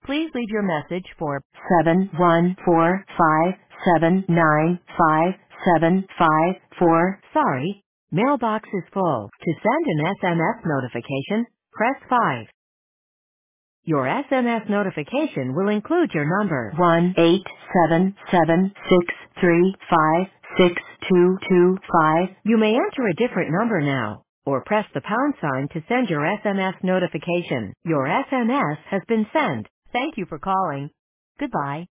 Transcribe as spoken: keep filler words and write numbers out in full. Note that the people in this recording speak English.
Please leave your message for seven one four five seven nine five seven five four. Sorry, mailbox is full. To send an S M S notification, press five. Your S M S notification will include your number one eight seven seven six three five six two two five. You may enter a different number now, or press the pound sign to send your S M S notification. Your S M S has been sent. Thank you for calling. Goodbye.